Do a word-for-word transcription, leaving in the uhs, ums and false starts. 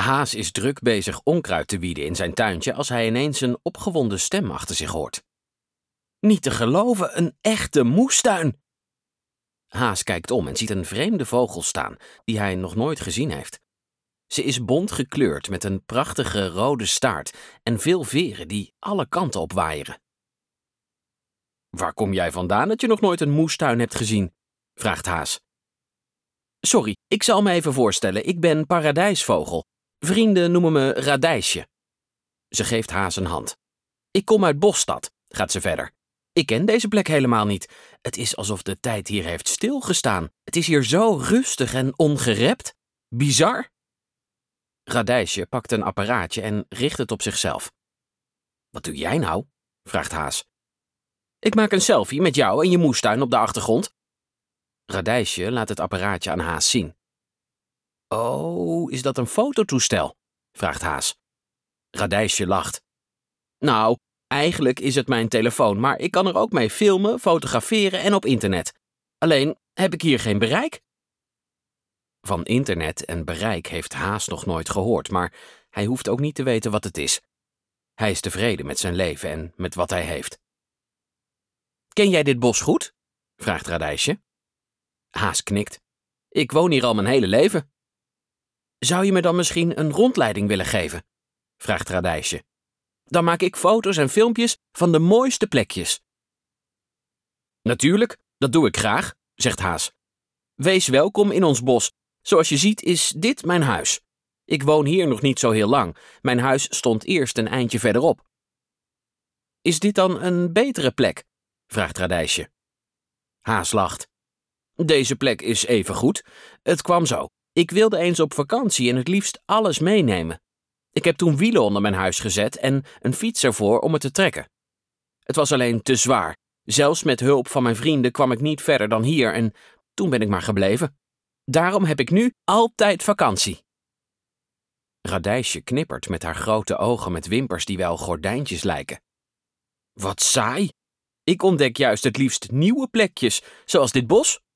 Haas is druk bezig onkruid te wieden in zijn tuintje als hij ineens een opgewonden stem achter zich hoort. Niet te geloven, een echte moestuin! Haas kijkt om en ziet een vreemde vogel staan die hij nog nooit gezien heeft. Ze is bont gekleurd met een prachtige rode staart en veel veren die alle kanten op waaieren. Waar kom jij vandaan dat je nog nooit een moestuin hebt gezien? Vraagt Haas. Sorry, ik zal me even voorstellen, ik ben Paradijsvogel. Vrienden noemen me Radijsje. Ze geeft Haas een hand. Ik kom uit Bosstad, gaat ze verder. Ik ken deze plek helemaal niet. Het is alsof de tijd hier heeft stilgestaan. Het is hier zo rustig en ongerept. Bizar. Radijsje pakt een apparaatje en richt het op zichzelf. Wat doe jij nou? Vraagt Haas. Ik maak een selfie met jou en je moestuin op de achtergrond. Radijsje laat het apparaatje aan Haas zien. Oh, is dat een fototoestel? Vraagt Haas. Radijsje lacht. Nou, eigenlijk is het mijn telefoon, maar ik kan er ook mee filmen, fotograferen en op internet. Alleen heb ik hier geen bereik. Van internet en bereik heeft Haas nog nooit gehoord, maar hij hoeft ook niet te weten wat het is. Hij is tevreden met zijn leven en met wat hij heeft. Ken jij dit bos goed? Vraagt Radijsje. Haas knikt. Ik woon hier al mijn hele leven. Zou je me dan misschien een rondleiding willen geven? Vraagt Radijsje. Dan maak ik foto's en filmpjes van de mooiste plekjes. Natuurlijk, dat doe ik graag, zegt Haas. Wees welkom in ons bos. Zoals je ziet is dit mijn huis. Ik woon hier nog niet zo heel lang. Mijn huis stond eerst een eindje verderop. Is dit dan een betere plek? Vraagt Radijsje. Haas lacht. Deze plek is even goed. Het kwam zo. Ik wilde eens op vakantie en het liefst alles meenemen. Ik heb toen wielen onder mijn huis gezet en een fiets ervoor om het te trekken. Het was alleen te zwaar. Zelfs met hulp van mijn vrienden kwam ik niet verder dan hier en toen ben ik maar gebleven. Daarom heb ik nu altijd vakantie. Radijsje knippert met haar grote ogen met wimpers die wel gordijntjes lijken. Wat saai! Ik ontdek juist het liefst nieuwe plekjes, zoals dit bos.